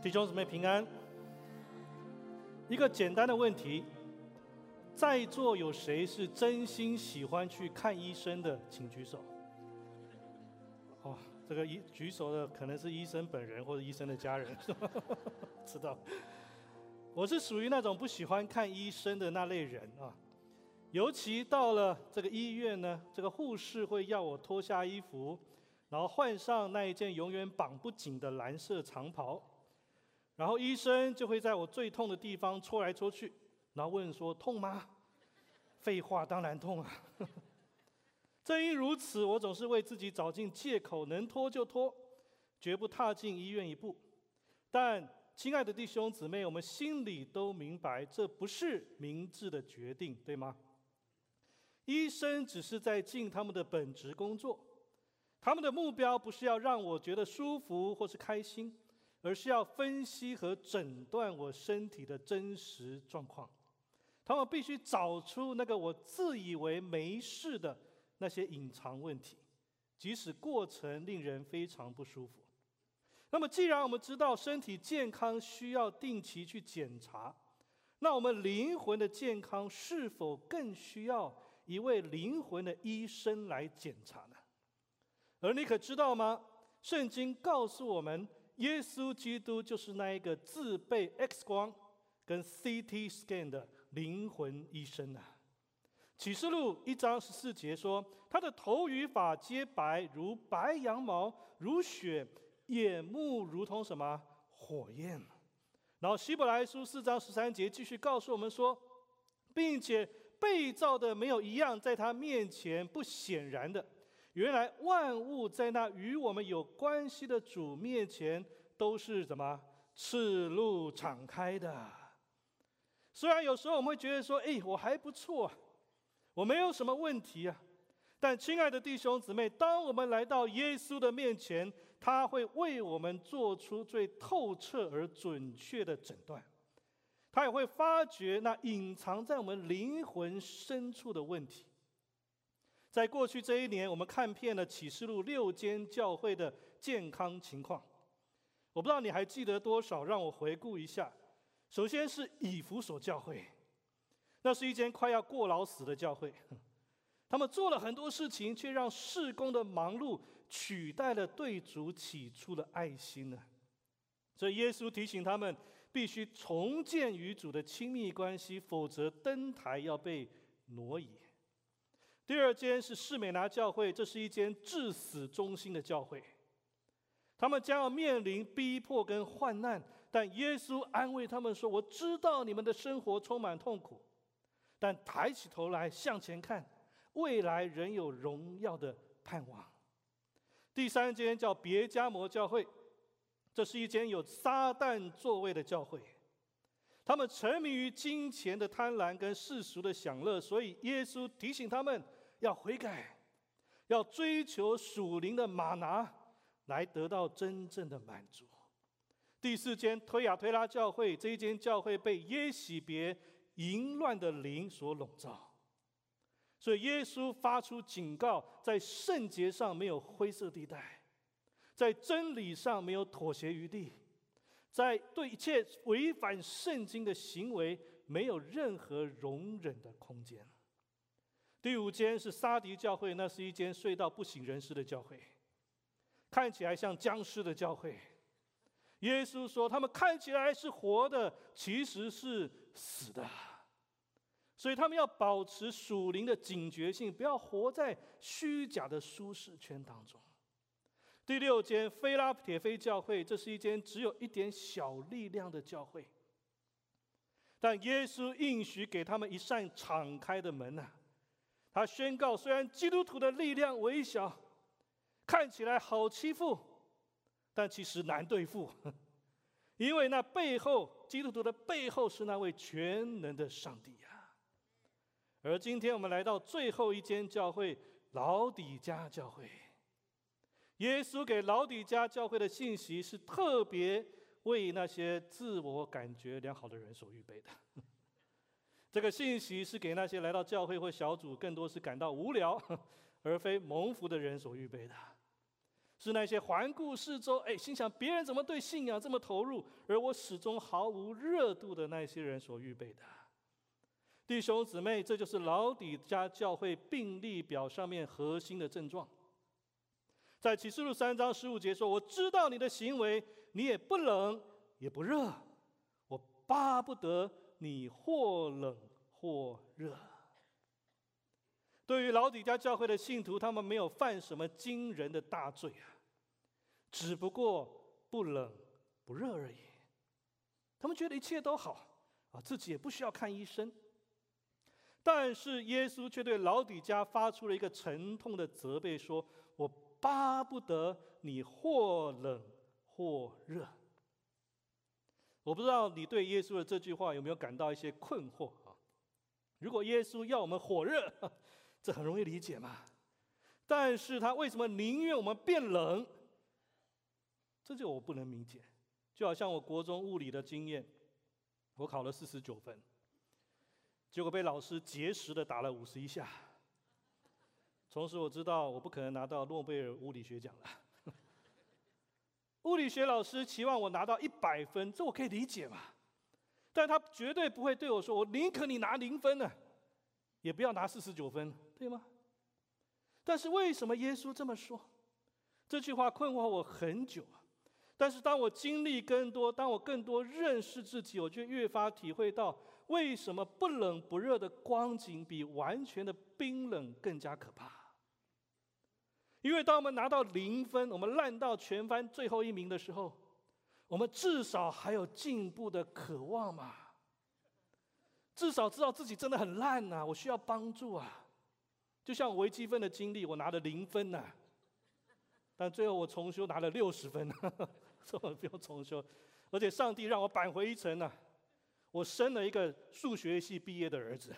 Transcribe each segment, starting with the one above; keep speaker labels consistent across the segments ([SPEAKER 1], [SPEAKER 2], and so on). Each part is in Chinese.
[SPEAKER 1] 弟兄姊妹平安。一个简单的问题，在座有谁是真心喜欢去看医生的？请举手。这个举手的可能是医生本人或者医生的家人，知道。我是属于那种不喜欢看医生的那类人啊。尤其到了这个医院呢，这个护士会要我脱下衣服，然后换上那一件永远绑不紧的蓝色长袍。然后医生就会在我最痛的地方戳来戳去，然后问说：“痛吗？”废话，当然痛啊！正因如此，我总是为自己找尽借口，能拖就拖，绝不踏进医院一步。但亲爱的弟兄姊妹，我们心里都明白，这不是明智的决定，对吗？医生只是在尽他们的本职工作，他们的目标不是要让我觉得舒服或是开心，而是要分析和诊断我身体的真实状况。他们必须找出那个我自以为没事的那些隐藏问题，即使过程令人非常不舒服。那么既然我们知道身体健康需要定期去检查，那我们灵魂的健康是否更需要一位灵魂的医生来检查呢？而你可知道吗？圣经告诉我们，耶稣基督就是那一个自备 X 光跟 CT scan 的灵魂医生啊。启示录1章14节说，他的头与发皆白，如白羊毛，如雪，眼目如同什么？火焰。然后希伯来书4章13节继续告诉我们说，并且被造的没有一样在他面前不显然的。原来万物在那与我们有关系的主面前都是什么？赤露敞开的。虽然有时候我们会觉得说，我还不错啊，我没有什么问题啊。但亲爱的弟兄姊妹，当我们来到耶稣的面前，他会为我们做出最透彻而准确的诊断。他也会发掘那隐藏在我们灵魂深处的问题。在过去这一年，我们看遍了启示录6间教会的健康情况。我不知道你还记得多少，让我回顾一下。首先是以弗所教会，那是一间快要过劳死的教会。他们做了很多事情，却让事工的忙碌取代了对主起初的爱心呢。所以耶稣提醒他们，必须重建与主的亲密关系，否则灯台要被挪移。第二间是士美拿教会，这是一间至死忠心的教会。他们将要面临逼迫跟患难，但耶稣安慰他们说：“我知道你们的生活充满痛苦，但抬起头来向前看，未来仍有荣耀的盼望。”第三间叫别迦摩教会，这是一间有撒旦座位的教会。他们沉迷于金钱的贪婪跟世俗的享乐，所以耶稣提醒他们要悔改，要追求属灵的玛拿，来得到真正的满足。第四间推雅推拉教会，这一间教会被耶洗别淫乱的灵所笼罩，所以耶稣发出警告，在圣洁上没有灰色地带，在真理上没有妥协余地，在对一切违反圣经的行为没有任何容忍的空间。第五间是撒狄教会，那是一间睡到不省人事的教会，看起来像僵尸的教会。耶稣说他们看起来是活的，其实是死的。所以他们要保持属灵的警觉性，不要活在虚假的舒适圈当中。第六间菲拉铁非教会，这是一间只有一点小力量的教会，但耶稣应许给他们一扇敞开的门啊。他宣告，虽然基督徒的力量微小，看起来好欺负，但其实难对付，因为那背后，基督徒的背后是那位全能的上帝啊。而今天我们来到最后一间教会，老底嘉教会。耶稣给老底嘉教会的信息是特别为那些自我感觉良好的人所预备的。这个信息是给那些来到教会或小组更多是感到无聊而非蒙福的人所预备的。 是那些环顾四周，心想别人怎么对信仰这么投入，而我始终毫无热度的那些人所预备的。弟兄姊妹，这就是老底嘉教会病历表上面核心的症状。在启示录3章15节说：“我知道你的行为，你也不冷也不热，我巴不得你或冷或热。”对于老底嘉教会的信徒，他们没有犯什么惊人的大罪啊，只不过不冷不热而已。他们觉得一切都好啊，自己也不需要看医生。但是耶稣却对老底嘉发出了一个沉痛的责备，说：“我巴不得你或冷或热。”我不知道你对耶稣的这句话有没有感到一些困惑啊？如果耶稣要我们火热，这很容易理解嘛。但是他为什么宁愿我们变冷？这就我不能理解。就好像我国中物理的经验，我考了49分，结果被老师节食的打了51下。从此我知道我不可能拿到诺贝尔物理学奖了。物理学老师期望我拿到100分，这我可以理解嘛。但他绝对不会对我说：“我宁可你拿0分呢，也不要拿49分，对吗？”但是为什么耶稣这么说？这句话困惑我很久啊。但是当我经历更多，当我更多认识自己，我就越发体会到，为什么不冷不热的光景比完全的冰冷更加可怕。因为当我们拿到0分，我们烂到全班最后1名的时候，我们至少还有进步的渴望嘛，至少知道自己真的很烂啊，我需要帮助啊。就像微积分的经历，我拿了0分啊，但最后我重修拿了60分，这我不用重修，而且上帝让我扳回一城啊，我生了一个数学系毕业的儿子。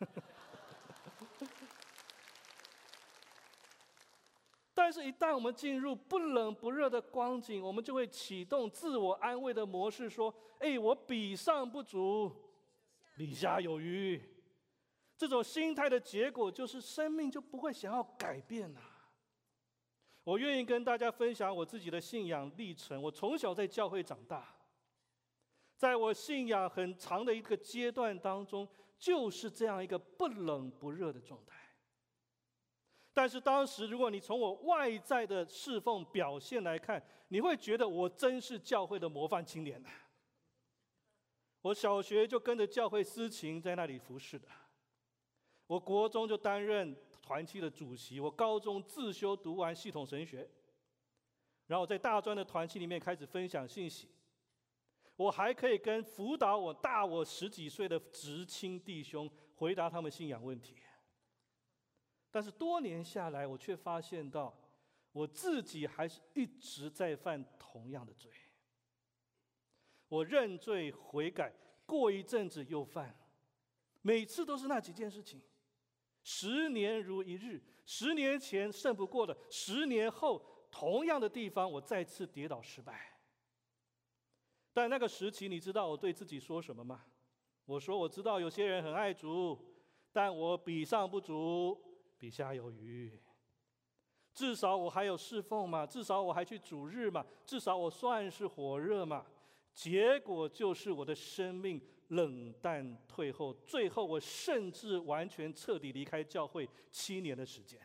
[SPEAKER 1] 但是，一旦我们进入不冷不热的光景，我们就会启动自我安慰的模式，说：“我比上不足，比下有余。”这种心态的结果就是生命就不会想要改变啊。我愿意跟大家分享我自己的信仰历程。我从小在教会长大，在我信仰很长的一个阶段当中，就是这样一个不冷不热的状态。但是当时，如果你从我外在的侍奉表现来看，你会觉得我真是教会的模范青年。我小学就跟着教会司琴在那里服侍的，我国中就担任团契的主席，我高中自修读完系统神学，然后在大专的团契里面开始分享信息。我还可以跟辅导我大我10几岁的职青弟兄回答他们信仰问题。但是多年下来，我却发现到我自己还是一直在犯同样的罪。我认罪悔改，过一阵子又犯，每次都是那几件事情，10年如一日。10年前胜不过的，10年后同样的地方，我再次跌倒失败。但那个时期，你知道我对自己说什么吗？我说：“我知道有些人很爱主，但我比上不足，比下有余。至少我还有侍奉嘛，至少我还去主日嘛，至少我算是火热嘛。”结果就是我的生命冷淡退后，最后我甚至完全彻底离开教会7年的时间，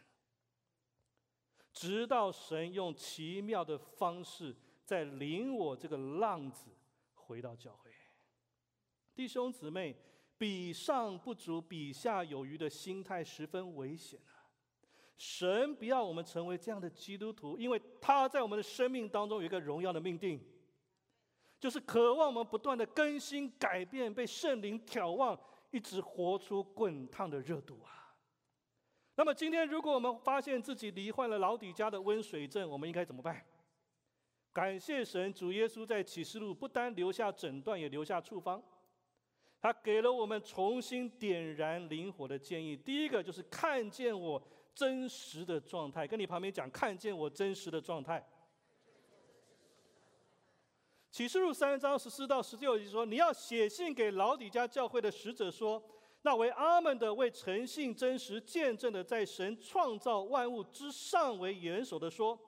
[SPEAKER 1] 直到神用奇妙的方式再领我这个浪子回到教会。弟兄姊妹，比上不足，比下有余的心态十分危险啊！神不要我们成为这样的基督徒，因为他在我们的生命当中有一个荣耀的命定，就是渴望我们不断的更新改变，被圣灵挑旺，一直活出滚烫的热度啊！那么今天如果我们发现自己罹患了老底嘉的温水症，我们应该怎么办？感谢神，主耶稣在启示录不单留下诊断，也留下处方。他给了我们重新点燃灵火的建议。第一个就是看见我真实的状态，跟你旁边讲，看见我真实的状态。启示录3章14到16节说：“你要写信给老底嘉教会的使者说，那为阿们的，为诚信真实见证的，在神创造万物之上为元首的说，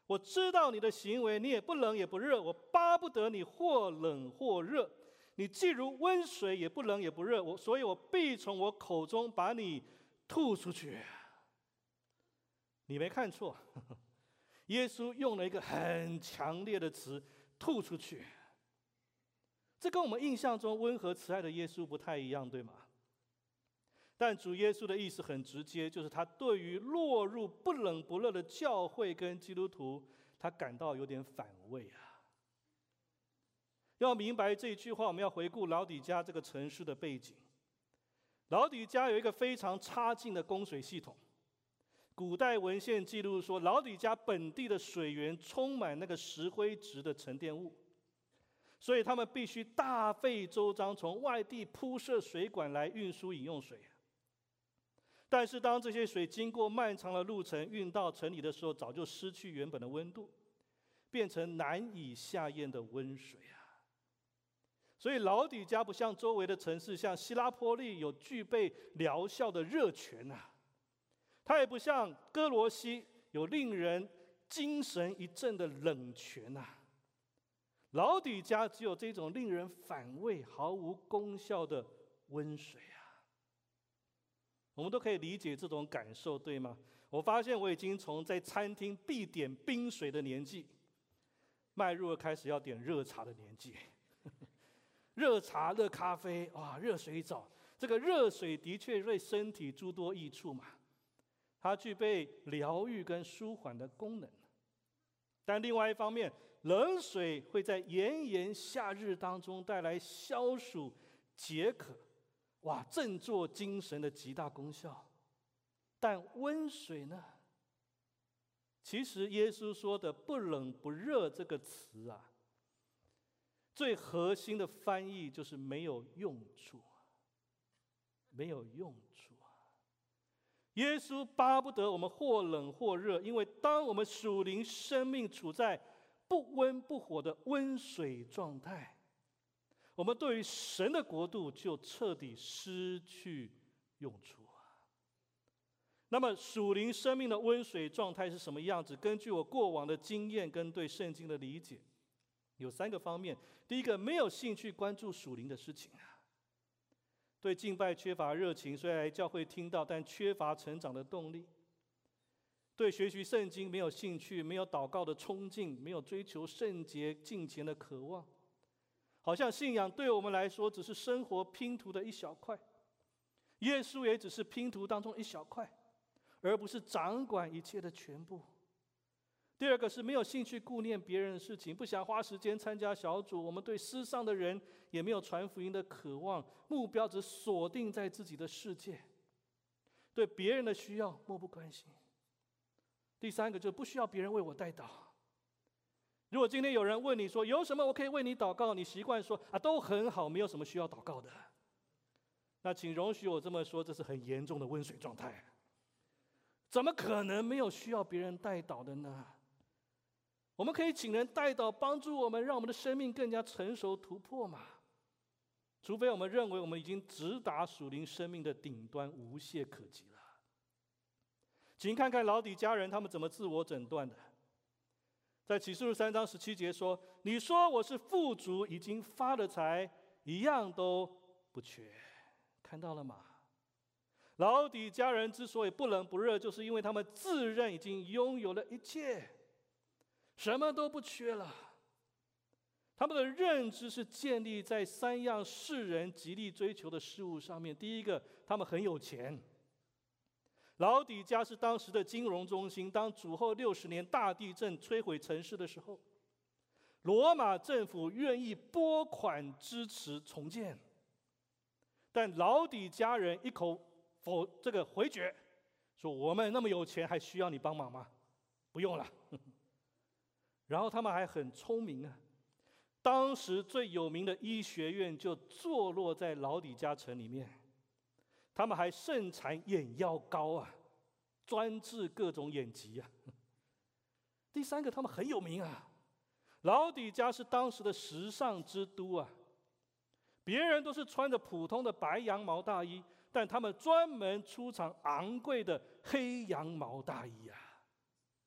[SPEAKER 1] 我知道你的行为，你也不冷也不热，我巴不得你或冷或热。你既如温水，也不冷也不热，所以我必从我口中把你吐出去。你没看错，耶稣用了一个很强烈的词“吐出去”。这跟我们印象中温和慈爱的耶稣不太一样，对吗？但主耶稣的意思很直接，就是他对于落入不冷不热的教会跟基督徒，他感到有点反胃啊。要明白这一句话，我们要回顾老底嘉这个城市的背景。老底嘉有一个非常差劲的供水系统。古代文献记录说，老底嘉本地的水源充满那个石灰质的沉淀物，所以他们必须大费周章从外地铺设水管来运输饮用水。但是当这些水经过漫长的路程运到城里的时候，早就失去原本的温度，变成难以下咽的温水啊。所以老底嘉不像周围的城市，像希拉波利有具备疗效的热泉啊，它也不像哥罗西有令人精神一振的冷泉啊。老底嘉只有这种令人反胃、毫无功效的温水啊。我们都可以理解这种感受，对吗？我发现我已经从在餐厅必点冰水的年纪，迈入了开始要点热茶的年纪。热茶、热咖啡，哇，热水澡，这个热水的确对身体诸多益处嘛，它具备疗愈跟舒缓的功能。但另外一方面，冷水会在炎炎夏日当中带来消暑、解渴，哇，振作精神的极大功效。但温水呢？其实耶稣说的不冷不热这个词啊，最核心的翻译就是没有用处，没有用处啊！耶稣巴不得我们或冷或热，因为当我们属灵生命处在不温不火的温水状态，我们对于神的国度就彻底失去用处啊！那么属灵生命的温水状态是什么样子？根据我过往的经验跟对圣经的理解，有3个方面。第一个，没有兴趣关注属灵的事情啊，对敬拜缺乏热情，虽然来教会听到，但缺乏成长的动力。对学习圣经没有兴趣，没有祷告的冲劲，没有追求圣洁敬虔的渴望，好像信仰对我们来说只是生活拼图的一小块，耶稣也只是拼图当中一小块，而不是掌管一切的全部。第二个是没有兴趣顾念别人的事情，不想花时间参加小组。我们对世上的人也没有传福音的渴望，目标只锁定在自己的世界，对别人的需要漠不关心。第3个就是不需要别人为我代祷。如果今天有人问你说有什么我可以为你祷告，你习惯说啊都很好，没有什么需要祷告的。那请容许我这么说，这是很严重的温水状态。怎么可能没有需要别人代祷的呢？我们可以请人代祷，帮助我们，让我们的生命更加成熟突破嘛。除非我们认为我们已经直达属灵生命的顶端，无懈可击了。请看看老底嘉人他们怎么自我诊断的。在启示录3章17节说：“你说我是富足，已经发了财，一样都不缺。”看到了吗？老底嘉人之所以不冷不热，就是因为他们自认已经拥有了一切，什么都不缺了。他们的认知是建立在3样世人极力追求的事物上面。第一个，他们很有钱。老底嘉是当时的金融中心，当主后60年大地震摧毁城市的时候，罗马政府愿意拨款支持重建，但老底嘉人一口回绝，说我们那么有钱，还需要你帮忙吗？不用了。然后他们还很聪明啊，当时最有名的医学院就坐落在老底嘉城里面，他们还盛产眼药膏啊，专治各种眼疾啊。第3个，他们很有名啊，老底嘉是当时的时尚之都啊，别人都是穿着普通的白羊毛大衣，但他们专门出厂昂贵的黑羊毛大衣啊。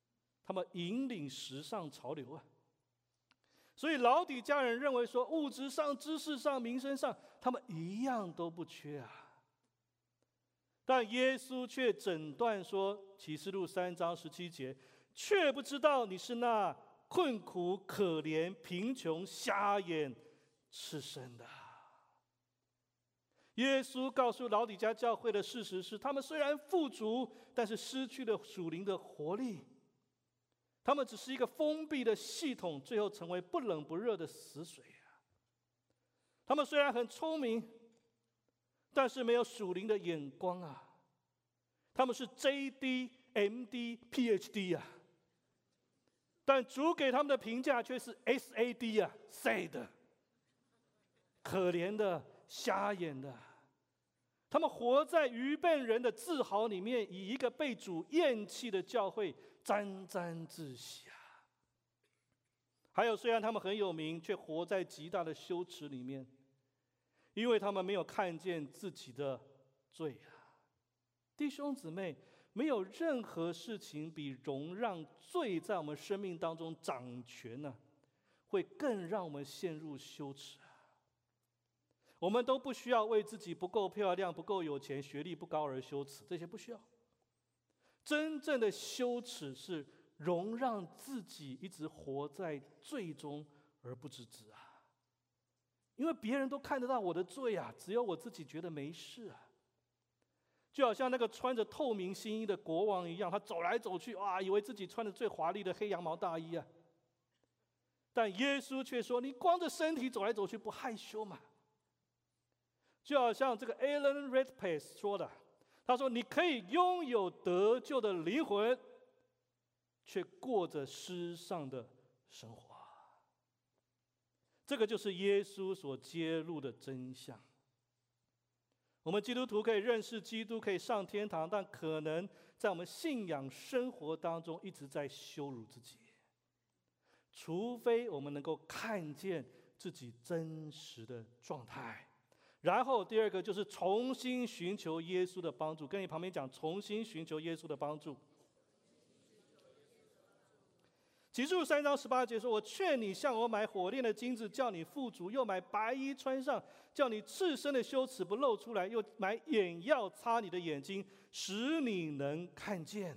[SPEAKER 1] 他们引领时尚潮流啊。所以老底嘉人认为说，物质上、知识上、名声上，他们一样都不缺啊。但耶稣却诊断说，启示录3章17节，却不知道你是那困苦、可怜、贫穷、瞎眼、赤身的。耶稣告诉老底嘉教会的事实是，他们虽然富足，但是失去了属灵的活力。他们只是一个封闭的系统，最后成为不冷不热的死水啊。他们虽然很聪明，但是没有属灵的眼光啊。他们是 JD、MD、PhD 啊，但主给他们的评价却是 SAD 啊 ，sad， 可怜的、瞎眼的。他们活在愚笨人的自豪里面，以一个被主厌弃的教会沾沾自喜啊。还有，虽然他们很有名，却活在极大的羞耻里面，因为他们没有看见自己的罪啊。弟兄姊妹，没有任何事情比容让罪在我们生命当中掌权呢，会更让我们陷入羞耻啊。我们都不需要为自己不够漂亮、不够有钱、学历不高而羞耻，这些不需要。真正的羞耻是容让自己一直活在罪中而不自知啊。因为别人都看得到我的罪啊，只有我自己觉得没事啊。就好像那个穿着透明新衣的国王一样，他走来走去啊，以为自己穿着最华丽的黑羊毛大衣啊。但耶稣却说：“你光着身体走来走去，不害羞吗？”就好像这个 Alan Redpath 说的，他说：“你可以拥有得救的灵魂，却过着失丧的生活。”这个就是耶稣所揭露的真相。我们基督徒可以认识基督，可以上天堂，但可能在我们信仰生活当中一直在羞辱自己，除非我们能够看见自己真实的状态。然后第二个就是重新寻求耶稣的帮助，跟你旁边讲，重新寻求耶稣的帮助。启示录3章18节说：“我劝你向我买火炼的金子，叫你富足；又买白衣穿上，叫你赤身的羞耻不露出来；又买眼药擦你的眼睛，使你能看见。”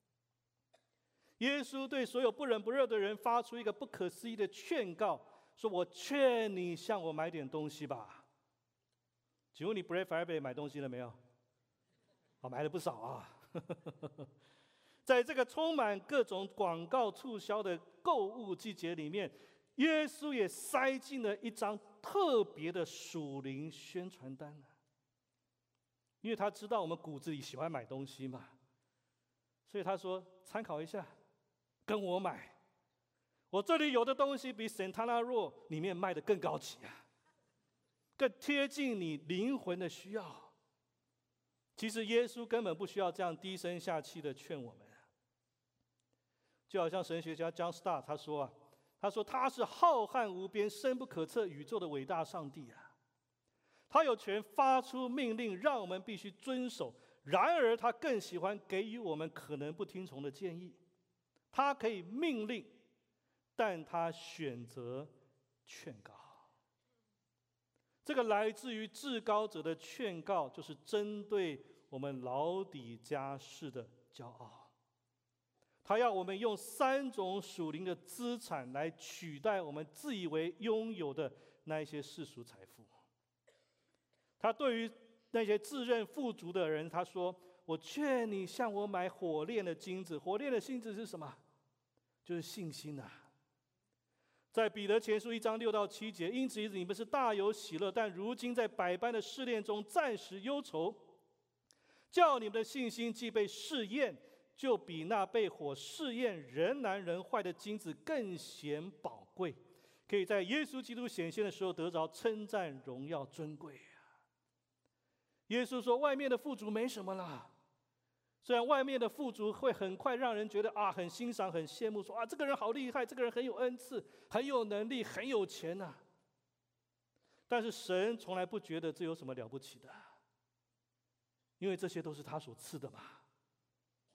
[SPEAKER 1] 耶稣对所有不冷不热的人发出一个不可思议的劝告，说：“我劝你向我买点东西吧。”请问你 Black Friday 买东西了没有？买了不少啊。在这个充满各种广告促销的购物季节里面，耶稣也塞进了一张特别的属灵宣传单呢。因为他知道我们骨子里喜欢买东西嘛，所以他说：“参考一下，跟我买。我这里有的东西比 Santana Row 里面卖的更高级啊。”更贴近你灵魂的需要。其实耶稣根本不需要这样低声下气的劝我们。就好像神学家 John Stott 他说他是浩瀚无边、深不可测宇宙的伟大上帝啊。他有权发出命令，让我们必须遵守。然而他更喜欢给予我们可能不听从的建议。他可以命令，但他选择劝告。这个来自于至高者的劝告，就是针对我们老底嘉式的骄傲。他要我们用3种属灵的资产来取代我们自以为拥有的那一些世俗财富。他对于那些自认富足的人，他说：“我劝你向我买火炼的金子。”火炼的金子是什么？就是信心啊。在彼得前书1章6到7节，因此你们是大有喜乐，但如今在百般的试炼中暂时忧愁，叫你们的信心既被试验，就比那被火试验人难人坏的金子更显宝贵，可以在耶稣基督显现的时候得着称赞、荣耀、尊贵啊。耶稣说，外面的富足没什么啦。虽然外面的富足会很快让人觉得很欣赏、很羡慕，说这个人好厉害，这个人很有恩赐、很有能力、很有钱啊。但是神从来不觉得这有什么了不起的，因为这些都是他所赐的嘛。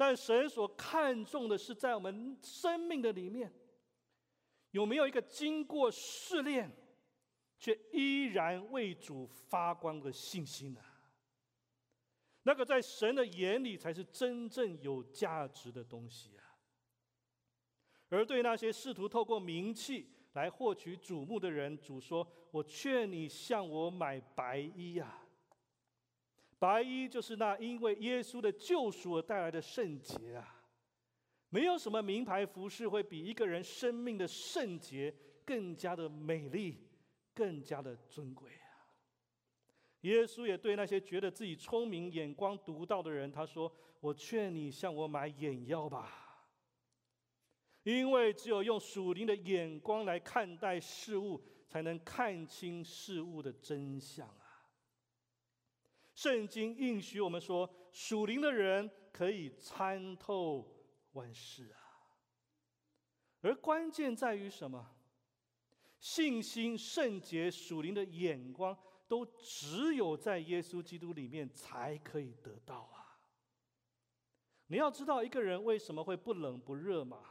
[SPEAKER 1] 但神所看重的是在我们生命的里面，有没有一个经过试炼，却依然为主发光的信心呢？那个在神的眼里才是真正有价值的东西啊！而对那些试图透过名气来获取瞩目的人，主说：“我劝你向我买白衣啊！”白衣就是那因为耶稣的救赎而带来的圣洁啊！没有什么名牌服饰会比一个人生命的圣洁更加的美丽，更加的尊贵啊！耶稣也对那些觉得自己聪明、眼光独到的人，他说：“我劝你向我买眼药吧，因为只有用属灵的眼光来看待事物，才能看清事物的真相啊。”圣经应许我们说，属灵的人可以参透万事啊。而关键在于什么？信心、圣洁、属灵的眼光，都只有在耶稣基督里面才可以得到啊！你要知道一个人为什么会不冷不热嘛？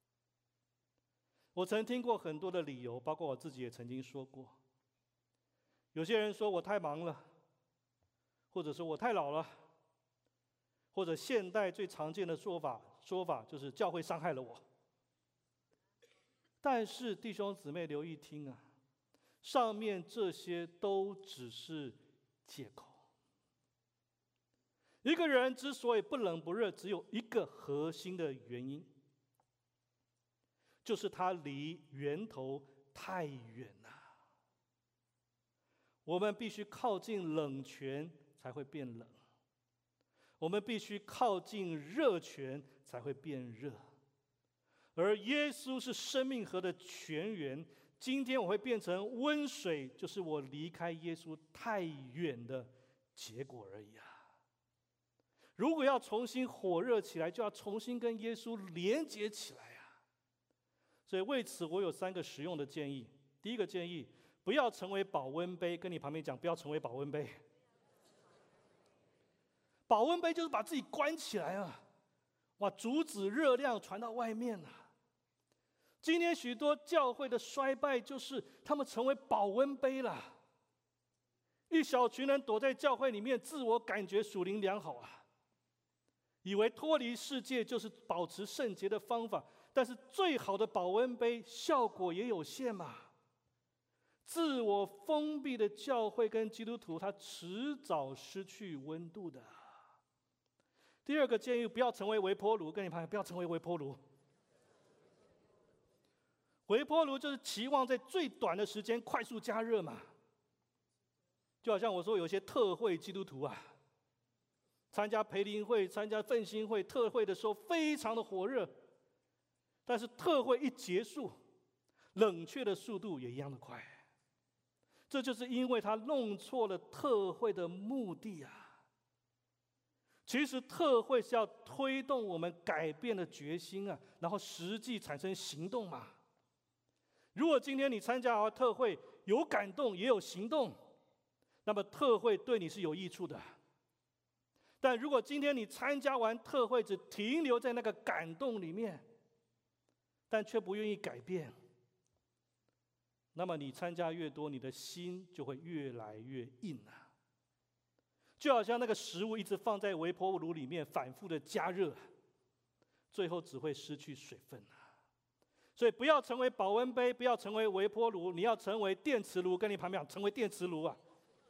[SPEAKER 1] 我曾听过很多的理由，包括我自己也曾经说过。有些人说我太忙了，或者说我太老了，或者现代最常见的说法就是教会伤害了我。但是弟兄姊妹留意听啊，上面这些都只是借口。一个人之所以不冷不热，只有一个核心的原因，就是他离源头太远了。我们必须靠近冷泉才会变冷，我们必须靠近热泉才会变热。而耶稣是生命河的泉源，今天我会变成温水，就是我离开耶稣太远的结果而已啊！如果要重新火热起来，就要重新跟耶稣连结起来啊！所以为此，我有3个实用的建议。第一个建议，不要成为保温杯，跟你旁边讲，不要成为保温杯。保温杯就是把自己关起来啊，哇，阻止热量传到外面啊！今天许多教会的衰败，就是他们成为保温杯了。一小群人躲在教会里面，自我感觉属灵良好啊，以为脱离世界就是保持圣洁的方法。但是最好的保温杯效果也有限嘛。自我封闭的教会跟基督徒，他迟早失去温度的。第二个建议，不要成为微波炉，跟你旁边不要成为微波炉。微波炉就是期望在最短的时间快速加热嘛。就好像我说有些特会基督徒啊，参加培灵会、参加奋兴会、特会的时候非常的火热，但是特会一结束，冷却的速度也一样的快。这就是因为他弄错了特会的目的啊。其实特会是要推动我们改变的决心啊，然后实际产生行动嘛。如果今天你参加完特会有感动也有行动，那么特会对你是有益处的。但如果今天你参加完特会只停留在那个感动里面，但却不愿意改变，那么你参加越多，你的心就会越来越硬啊。就好像那个食物一直放在微波炉里面反复的加热，最后只会失去水分啊。所以不要成为保温杯，不要成为微波炉，你要成为电磁炉。跟你旁边讲，成为电磁炉啊！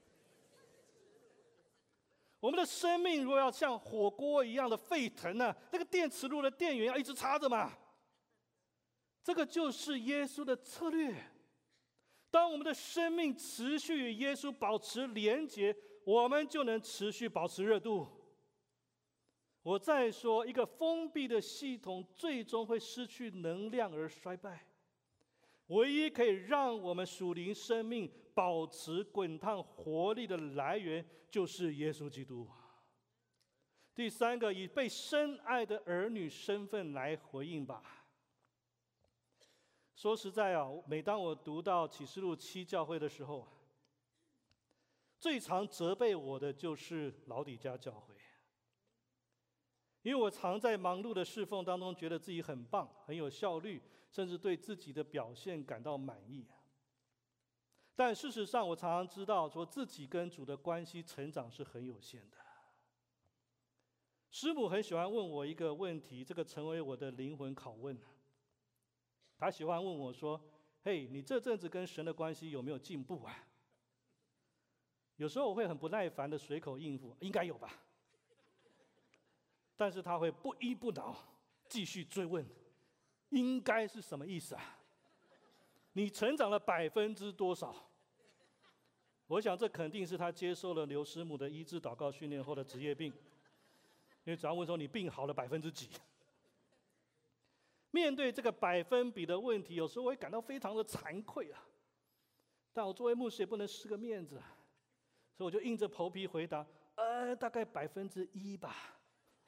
[SPEAKER 1] 我们的生命如果要像火锅一样的沸腾呢，那个电磁炉的电源要一直插着嘛。这个就是耶稣的策略。当我们的生命持续与耶稣保持连结，我们就能持续保持热度。我再说，一个封闭的系统最终会失去能量而衰败。唯一可以让我们属灵生命保持滚烫活力的来源，就是耶稣基督。第3个，以被深爱的儿女身份来回应吧。说实在啊，每当我读到启示录7教会的时候，最常责备我的就是老底嘉教会。 因为我常在忙碌的侍奉当中，觉得自己很棒，很有效率，甚至对自己的表现感到满意。但事实上，我常常知道，说自己跟主的关系成长是很有限的。师母很喜欢问我一个问题，这个成为我的灵魂拷问。她喜欢问我说：“嘿，你这阵子跟神的关系有没有进步啊？”有时候我会很不耐烦的随口应付：“应该有吧。”但是她会不依不挠，继续追问：“应该是什么意思啊？你成长了多少？”我想这肯定是她接受了刘师母的医治祷告训练后的职业病。因为只要问说你病好了几%，面对这个百分比的问题，有时候我会感到非常的惭愧啊。但我作为牧师也不能失个面子，所以我就硬着头皮回答：大概1%吧。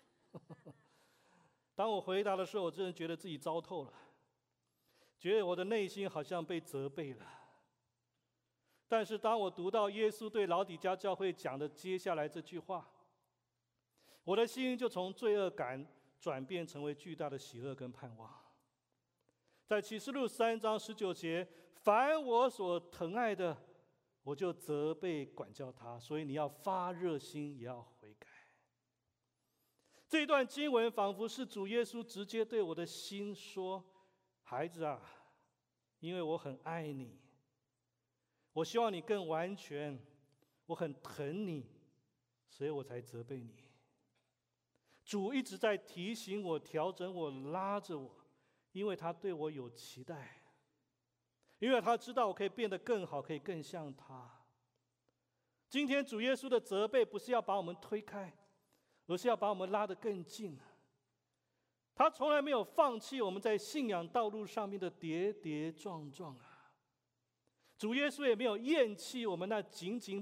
[SPEAKER 1] 当我回答的时候，我真的觉得自己糟透了，觉得我的内心好像被责备了。但是当我读到耶稣对老底嘉教会讲的接下来这句话，我的心就从罪恶感转变成为巨大的喜乐跟盼望。在启示录3章19节，凡我所疼爱的，我就责备管教他，所以你要发热心，也要悔改。这段经文仿佛是主耶稣直接对我的心说：孩子啊，因为我很爱你，我希望你更完全，我很疼你，所以我才责备你。主一直在提醒我、调整我、拉着我，因为他对我有期待，因为他知道我可以变得更好，可以更像他。今天主耶稣的责备不是要把我们推开，而是要把我们拉得更近。他从来没有放弃我们在信仰道路上面的跌跌撞撞啊。主耶稣也没有厌弃我们那仅仅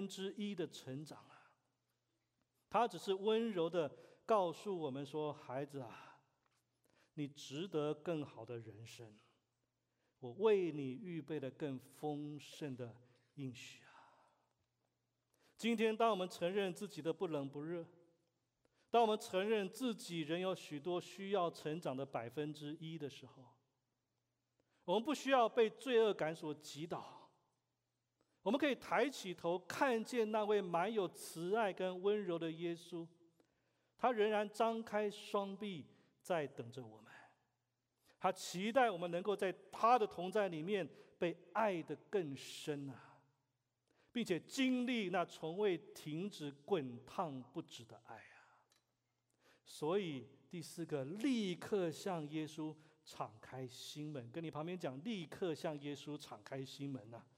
[SPEAKER 1] 1%的成长啊。他只是温柔的告诉我们说：孩子啊，你值得更好的人生，我为你预备了更丰盛的应许啊。今天当我们承认自己的不冷不热，当我们承认自己仍有许多需要成长的1%的时候，我们不需要被罪恶感所击倒，我们可以抬起头看见那位满有慈爱跟温柔的耶稣，他仍然张开双臂在等着我们，他期待我们能够在他的同在里面被爱得更深啊，并且经历那从未停止滚烫不止的爱啊。所以第4个，立刻向耶稣敞开心门。跟你旁边讲，立刻向耶稣敞开心门啊。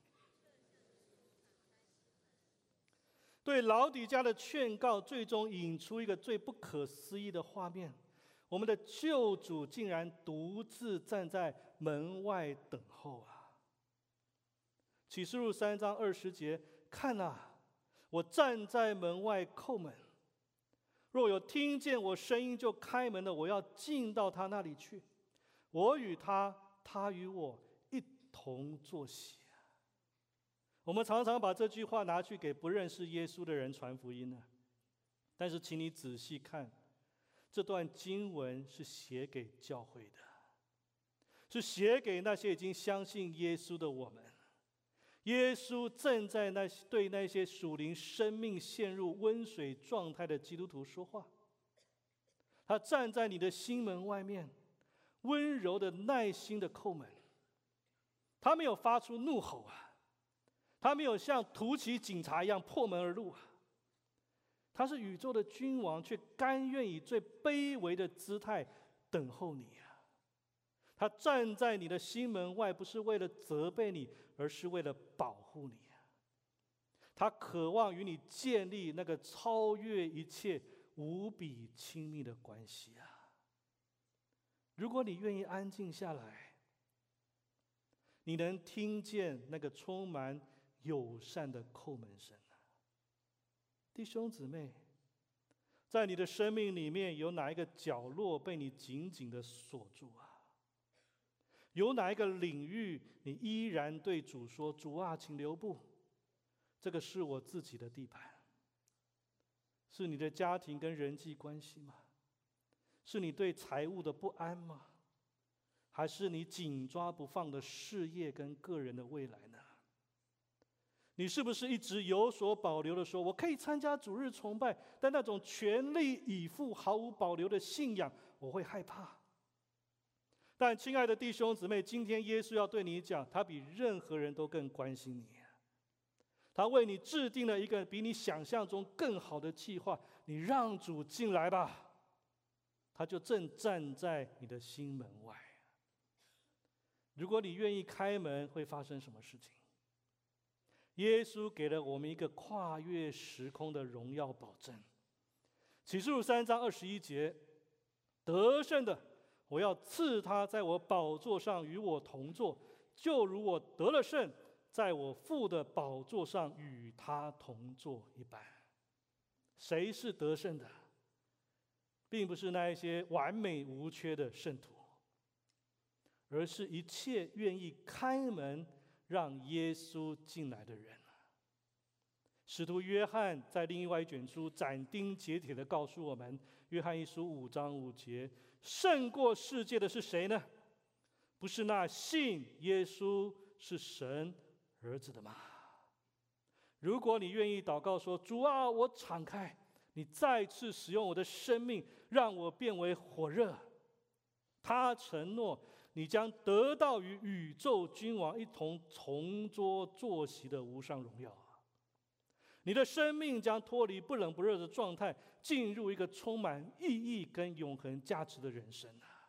[SPEAKER 1] 对老底嘉的劝告，最终引出一个最不可思议的画面：我们的救主竟然独自站在门外等候啊！启示录3章20节，看啊，我站在门外叩门，若有听见我声音就开门的，我要进到他那里去，我与他，他与我一同坐席。我们常常把这句话拿去给不认识耶稣的人传福音呢，但是请你仔细看，这段经文是写给教会的，是写给那些已经相信耶稣的我们。耶稣正在对那些属灵生命陷入温水状态的基督徒说话。他站在你的心门外面，温柔的、耐心的叩门。他没有发出怒吼啊，他没有像突袭警察一样破门而入啊。他是宇宙的君王，却甘愿以最卑微的姿态等候你啊。他站在你的心门外，不是为了责备你，而是为了保护你啊。他渴望与你建立那个超越一切、无比亲密的关系啊。如果你愿意安静下来，你能听见那个充满友善的叩门声啊。弟兄姊妹，在你的生命里面，有哪一个角落被你紧紧地锁住啊？有哪一个领域你依然对主说：主啊，请留步，这个是我自己的地盘。是你的家庭跟人际关系吗？ 是你对财务的不安吗？还是你紧抓不放的事业跟个人的未来呢？你是不是一直有所保留的说，我可以参加主日崇拜，但那种全力以赴、毫无保留的信仰，我会害怕。但亲爱的弟兄姊妹，今天耶稣要对你讲，他比任何人都更关心你。他为你制定了一个比你想象中更好的计划，你让主进来吧，他就正站在你的心门外。如果你愿意开门，会发生什么事情？耶稣给了我们一个跨越时空的荣耀保证。启示录3章21节，得胜的，我要赐他在我宝座上与我同坐，就如我得了胜，在我父的宝座上与他同坐一般。谁是得胜的？并不是那一些完美无缺的圣徒，而是一切愿意开门让耶稣进来的人。使徒约翰在另外一卷书斩钉截铁地告诉我们，约翰一书5章5节，胜过世界的是谁呢？不是那信耶稣是神儿子的吗？如果你愿意祷告说，主啊，我敞开，你再次使用我的生命，让我变为火热。他承诺你将得到与宇宙君王一同同桌坐席的无上荣耀。你的生命将脱离不冷不热的状态，进入一个充满意义跟永恒价值的人生。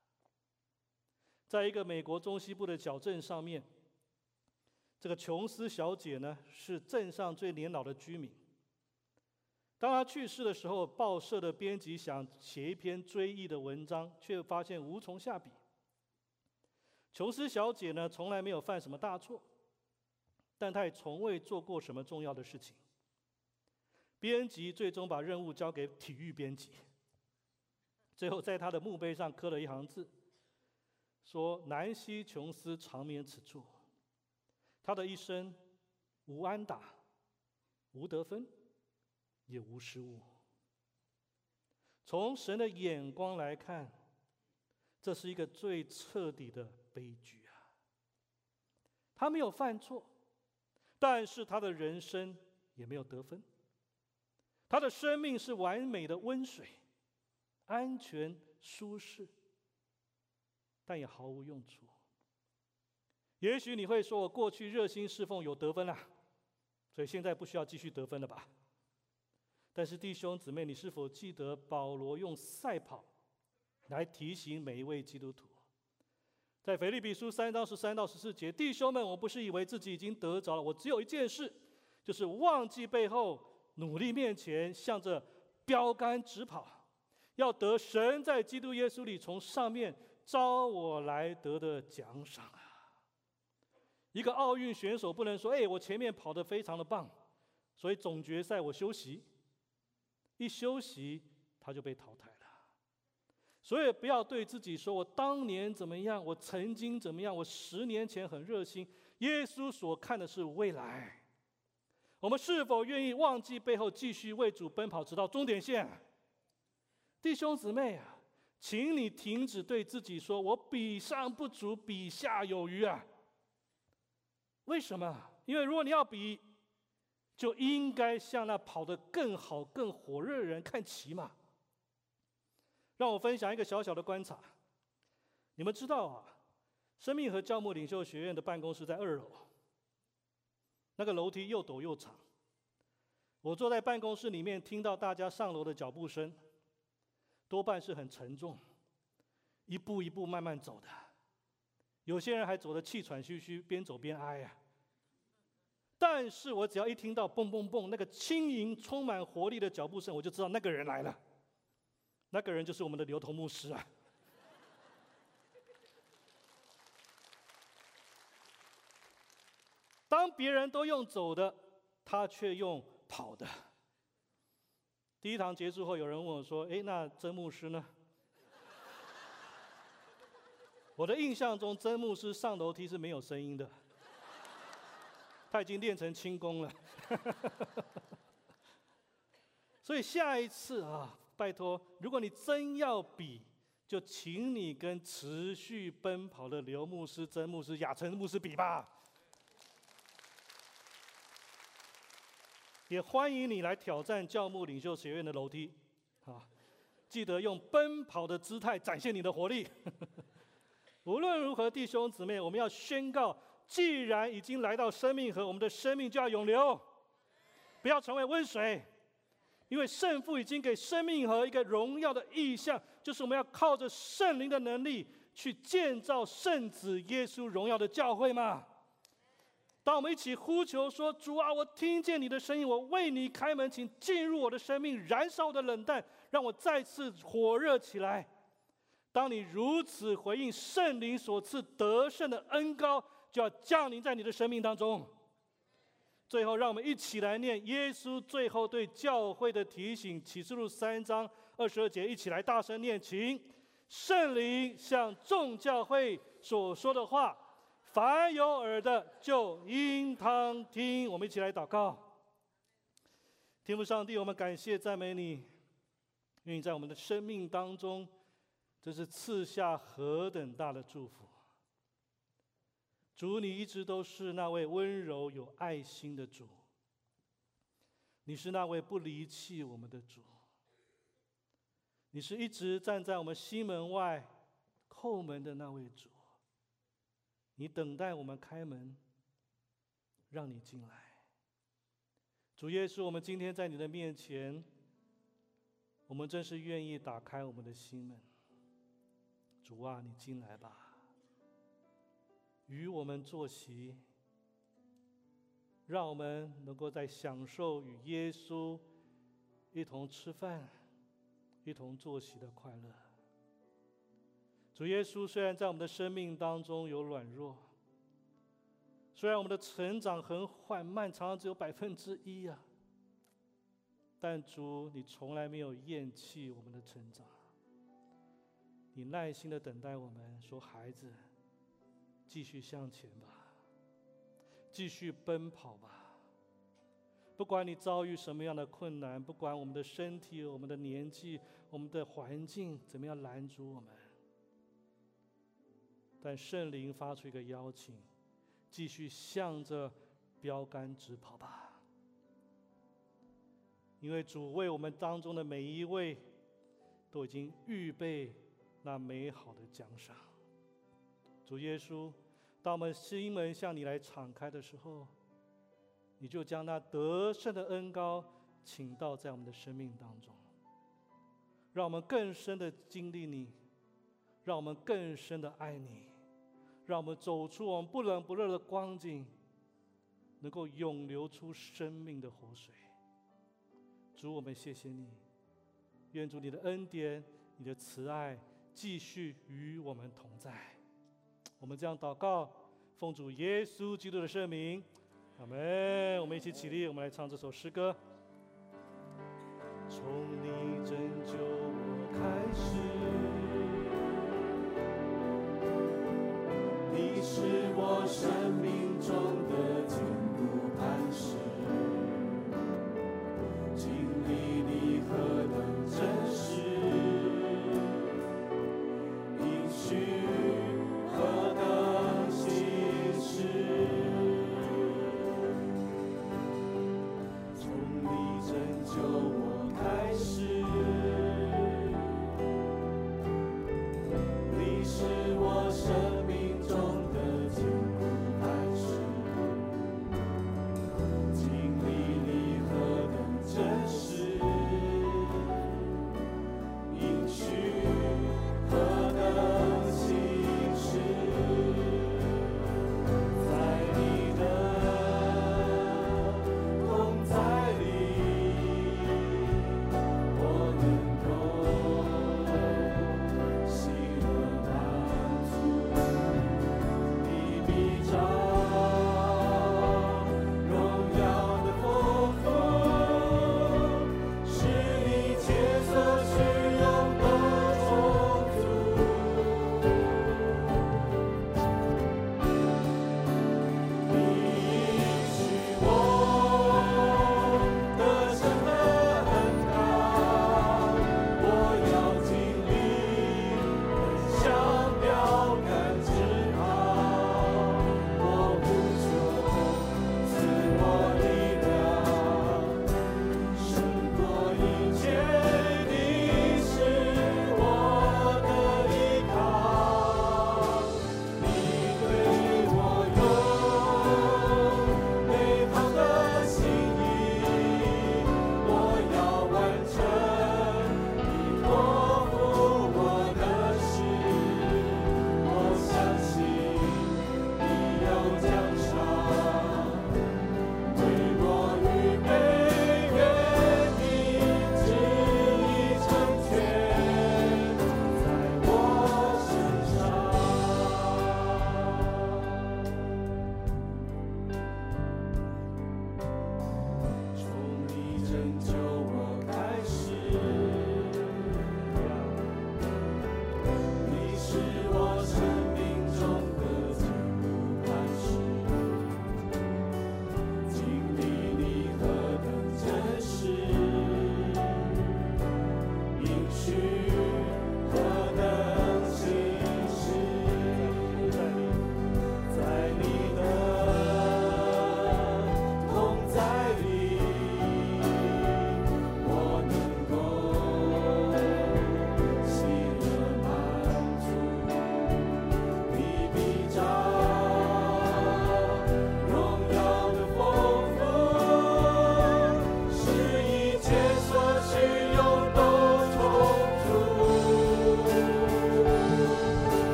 [SPEAKER 1] 在一个美国中西部的小镇上面，这个琼斯小姐呢，是镇上最年老的居民。当她去世的时候，报社的编辑想写一篇追忆的文章，却发现无从下笔。琼斯小姐呢，从来没有犯什么大错，但她也从未做过什么重要的事情。编辑最终把任务交给体育编辑，最后在他的墓碑上刻了一行字，说南希·琼斯长眠此处。他的一生无安打，无得分，也无失误。从神的眼光来看，这是一个最彻底的悲剧啊！他没有犯错，但是他的人生也没有得分。他的生命是完美的温水，安全舒适，但也毫无用处。也许你会说，我过去热心侍奉有得分了，所以现在不需要继续得分了吧？但是弟兄姊妹，你是否记得保罗用赛跑来提醒每一位基督徒？在腓立比书3章13到14节，弟兄们，我不是以为自己已经得着了，我只有一件事，就是忘记背后，努力面前，向着标杆直跑，要得神在基督耶稣里从上面招我来得的奖赏啊！一个奥运选手不能说，我前面跑得非常的棒，所以总决赛我休息，一休息他就被淘汰了。所以不要对自己说，我当年怎么样，我曾经怎么样，我10年前很热心。耶稣所看的是未来。我们是否愿意忘记背后，继续为主奔跑，直到终点线？弟兄姊妹啊，请你停止对自己说，我比上不足，比下有余啊！为什么？因为如果你要比，就应该向那跑得更好、更火热的人看齐嘛。让我分享一个小小的观察。你们知道啊，生命和教牧领袖学院的办公室在2楼，那个楼梯又陡又长。我坐在办公室里面，听到大家上楼的脚步声，多半是很沉重，一步一步慢慢走的。有些人还走得气喘吁吁，边走边哀啊。但是我只要一听到蹦蹦蹦那个轻盈、充满活力的脚步声，我就知道那个人来了。那个人就是我们的刘同牧师啊。当别人都用走的，他却用跑的。第一堂结束后，有人问我说：“那曾牧师呢？”我的印象中，曾牧师上楼梯是没有声音的，他已经练成轻功了。所以下一次啊，拜托，如果你真要比， 就请你跟持续奔跑的刘牧师、曾牧师、雅晨牧师比吧。也欢迎你来挑战教牧领袖学院的楼梯，记得用奔跑的姿态展现你的活力。无论如何，弟兄姊妹，我们要宣告：既然已经来到生命河，我们的生命就要永流，不要成为温水。因为圣父已经给生命河一个荣耀的意象，就是我们要靠着圣灵的能力去建造圣子耶稣荣耀的教会嘛。当我们一起呼求说：主啊，我听见你的声音，我为你开门，请进入我的生命，燃烧我的冷淡，让我再次火热起来。当你如此回应圣灵所赐得胜的恩膏，就要降临在你的生命当中。最后，让我们一起来念耶稣最后对教会的提醒，启示录3章22节，一起来大声念，请：圣灵向众教会所说的话，凡有耳的就应当听。我们一起来祷告。天父上帝，我们感谢赞美你，愿意在我们的生命当中，这是赐下何等大的祝福。主，你一直都是那位温柔有爱心的主，你是那位不离弃我们的主，你是一直站在我们心门外叩门的那位主，你等待我们开门，让你进来。主耶稣，我们今天在你的面前，我们真是愿意打开我们的心门。主啊，你进来吧，与我们坐席，让我们能够在享受与耶稣一同吃饭、一同坐席的快乐。主耶稣，虽然在我们的生命当中有软弱，虽然我们的成长很缓慢，常常只有1%啊，但主，你从来没有厌弃我们的成长，你耐心地等待我们，说：孩子，继续向前吧，继续奔跑吧。不管你遭遇什么样的困难，不管我们的身体、我们的年纪、我们的环境怎么样拦阻我们，但圣灵发出一个邀请，继续向着标杆直跑吧。因为主为我们当中的每一位都已经预备那美好的奖赏。主耶稣，当我们心门向你来敞开的时候，你就将那得胜的恩膏倾倒在我们的生命当中，让我们更深的经历你，让我们更深的爱你，让我们走出我们不冷不热的光景，能够涌流出生命的活水。主，我们谢谢你，愿主你的恩典、你的慈爱继续与我们同在。我们这样祷告，奉主耶稣基督的圣名，阿们。我们一起起立，我们来唱这首诗歌。从你拯救我开始，你是我生命中的坚固磐石，经历你何等真实，应许何等信实。从你拯救我开始，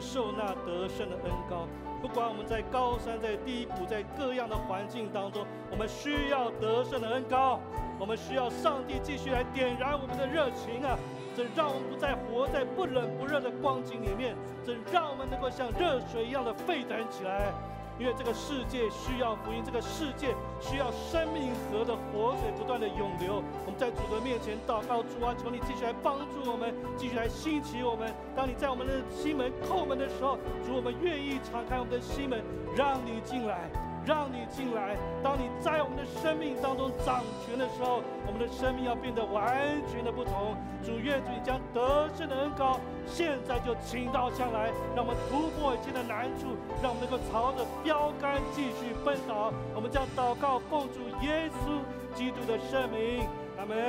[SPEAKER 1] 受那得胜的恩膏。不管我们在高山、在低谷、在各样的环境当中，我们需要得胜的恩膏，我们需要上帝继续来点燃我们的热情啊！这让我们不再活在不冷不热的光景里面，这让我们能够像热水一样的沸腾起来。因为这个世界需要福音，这个世界需要生命河的活水不断的涌流。我们在主的面前祷告，主啊，求你继续来帮助我们，继续来兴起我们。当你在我们的心门叩门的时候，主，我们愿意敞开我们的心门，让你进来，让你进来。当你在我们的生命当中掌权的时候，我们的生命要变得完全的不同。主，愿主你将得胜的恩膏现在就倾倒下来，让我们突破一切的难处，让我们能够朝着标杆继续奔跑。我们将祷告奉主耶稣基督的圣名，阿门。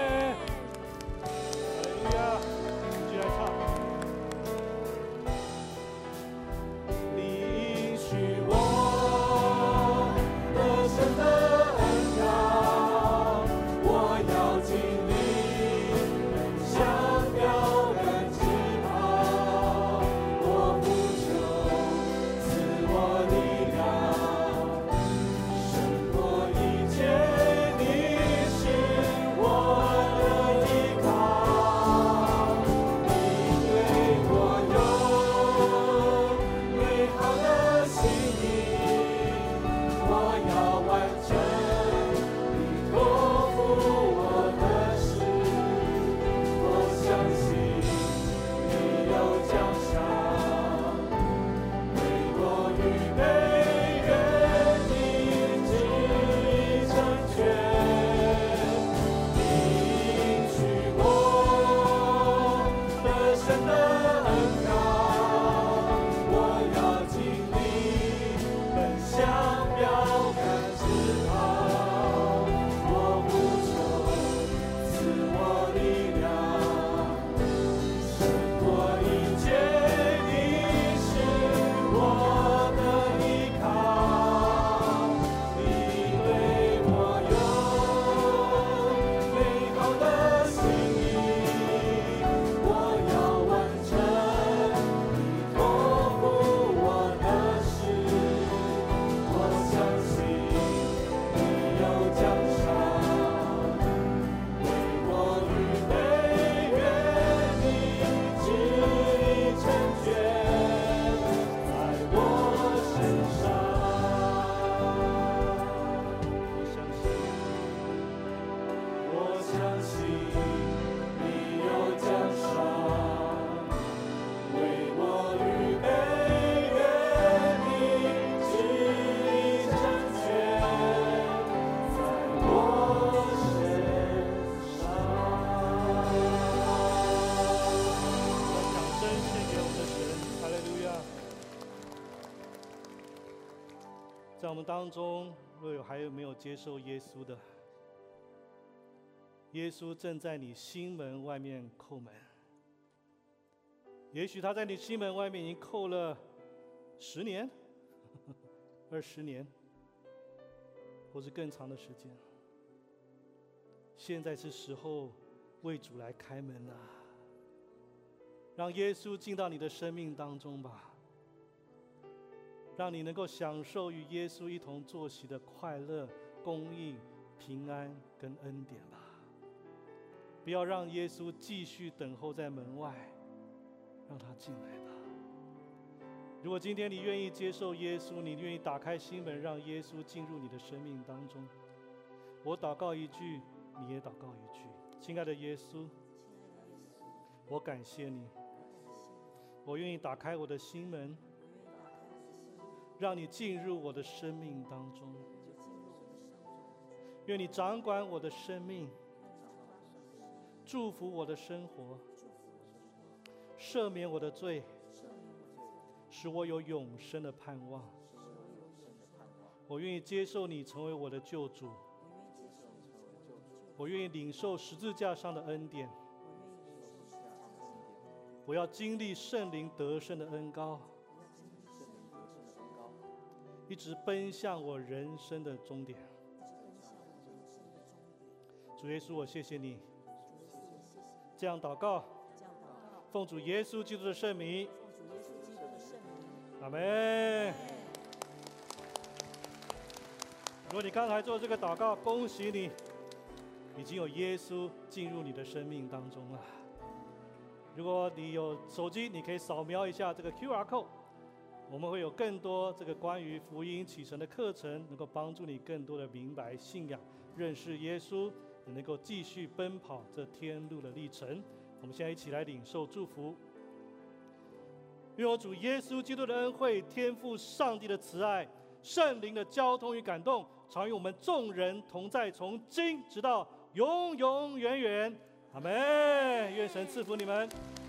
[SPEAKER 1] 哈利路亚，继续来唱。你许我得胜的恩膏，我要经历像标杆直跑，我不求赐我力量，胜过一切，你是我的依靠，你对我有美好的心意，我要完成你托付我的事，我相信你有奖赏为我预备，愿你旨意成全。你许我得胜的恩膏，我要经历奔向标杆直跑，我不求赐我力量，胜过一切，你是我的依靠，你对我有美好的心意，我要完成你托付我的事，我相信你有奖赏为我预备，愿你旨意成全在我身上。我相信你有奖赏为我预备，愿你旨意成全在我身上。把掌声献给我们的神，哈利路亚！在我们当中，若还有没有接受耶稣的，耶稣正在你心门外面叩门。也许他在你心门外面已经叩了10年、20年，或是更长的时间。现在是时候为主来开门了，让耶稣进到你的生命当中吧，让你能够享受与耶稣一同坐席的快乐、供应、平安跟恩典吧。不要让耶稣继续等候在门外，让他进来吧。如果今天你愿意接受耶稣，你愿意打开心门，让耶稣进入你的生命当中，我祷告一句，你也祷告一句。亲爱的耶稣，我感谢你，我愿意打开我的心门，让你进入我的生命当中。愿你掌管我的生命，祝福我的生活，赦免我的罪，使我有永生的盼望。我愿意接受你成为我的救主，我愿意领受十字架上的恩典，我要经历圣灵得胜的恩膏，一直奔向我人生的终点。主耶稣，我谢谢你，这样祷告，奉主耶稣基督的圣名， 阿门。如果你刚才做这个祷告，恭喜你，已经有耶稣进入你的生命当中了。如果你有手机，你可以扫描一下这个 QR code， 我们会有更多这个关于福音启程的课程，能够帮助你更多的明白信仰、认识耶稣，也能够继续奔跑这天路的历程。我们现在一起来领受祝福。愿我主耶稣基督的恩惠、天父上帝的慈爱、圣灵的交通与感动，常与我们众人同在，从今直到永永远远。阿们。愿神赐福你们。